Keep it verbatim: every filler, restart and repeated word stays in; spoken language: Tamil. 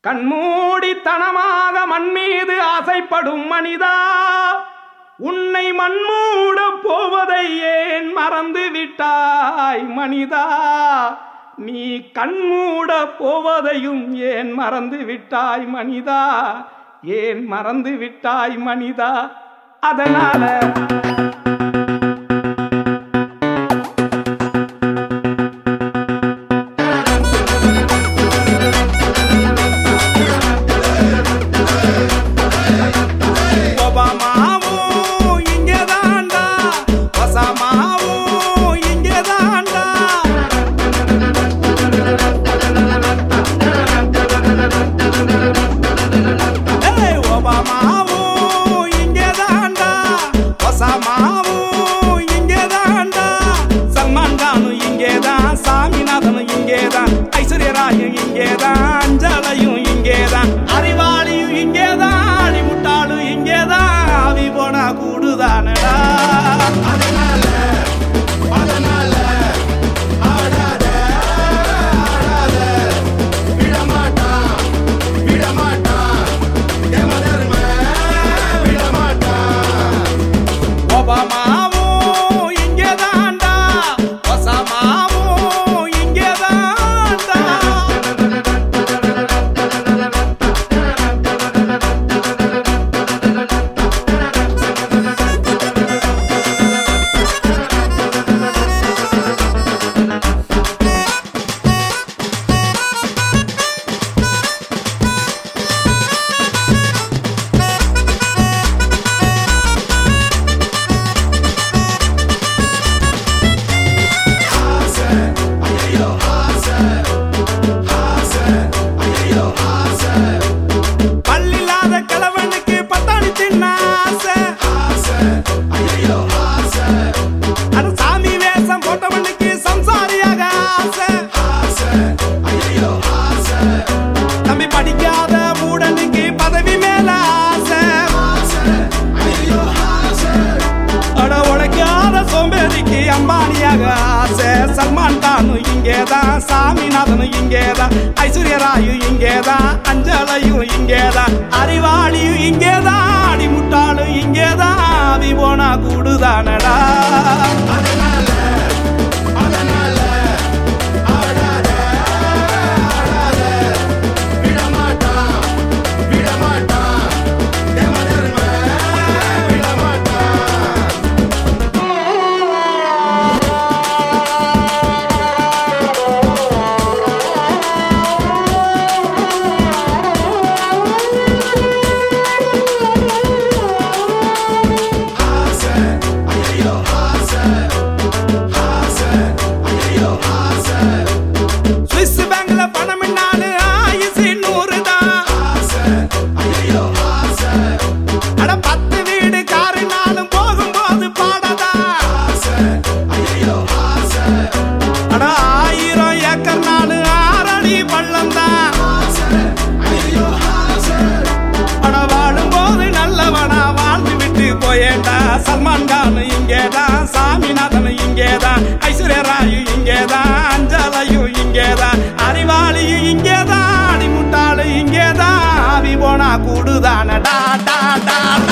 கண்மூடித்தனமாக மண்மீது ஆசைப்படும் மனிதா, உன்னை மண்மூட போவதை ஏன் மறந்து விட்டாய் மனிதா? நீ கண்மூட போவதையும் ஏன் மறந்து விட்டாய் மனிதா? ஏன் மறந்து விட்டாய் மனிதா? அதனால ஐஸ்வர்யராயும் இங்கேதான், அஞ்சலையும் இங்கேதான், அறிவாளியும் இங்கேதான், அடிமுட்டாளும் இங்கேதான், ஆவி போனா கூடுதானடா. அதனால அதனால ஆடாத ஆடாத விடமாட்டான் விடமாட்டான் யமதர்ம விடமாட்டான். ஒபாமாவும் இங்கேதான்டா, ஒசாமாவும் பல்லில்லாத கிழவனுக்கு பட்டாணி தின்ன ஆசை, அட சாமி வேஷம் போட்டவனுக்கு சம்சாரியாக ஆசை, தம்பி படிக்காத மூடனுக்கு பதவி மேல ஆசை, அட உழைக்காத சோம்பேறிக்கு அம்பானியாக ஆசை. சல்மான் கானும் இங்கேதான், சாமிநாதனும் இங்கேதான், ஐஸ்வர்யராயும் இங்கேதான், அஞ்சலையும் இங்கேதான், அறிவாளியும் இங்கேதான், அடிமுட்டாளும் இங்கேதான், ஆவி போனா கூடுதானடா. அதனால அதனால ஆடாத ஆடாத விடமாட்டான் விடமாட்டான் யமதர்ம விடமாட்டான். ஸ்விஸ் பேங்க்ல பணம் என்னாலு ஆயுசு நூறு தான், அட பத்து வீடு காருனாலும் போகும்போது பாடதா, அட ஆயிரம் ஏக்கர் நாலு ஆறடி பள்ளம் தான், அட வாழும்போது நல்லவனா வாழ்ந்து விட்டு போயேண்டா. சல்மான் கான் இங்கேதான், சாமிநாதன் இங்கேதான், ஐஸ்வர்யராயும் இங்கேதான், அஞ்சலையும் இங்கேதான், அறிவாளியும் இங்கேதான், அடிமுட்டாளு இங்கேதான், ஆவி போனா கூடுதானடா. டா டா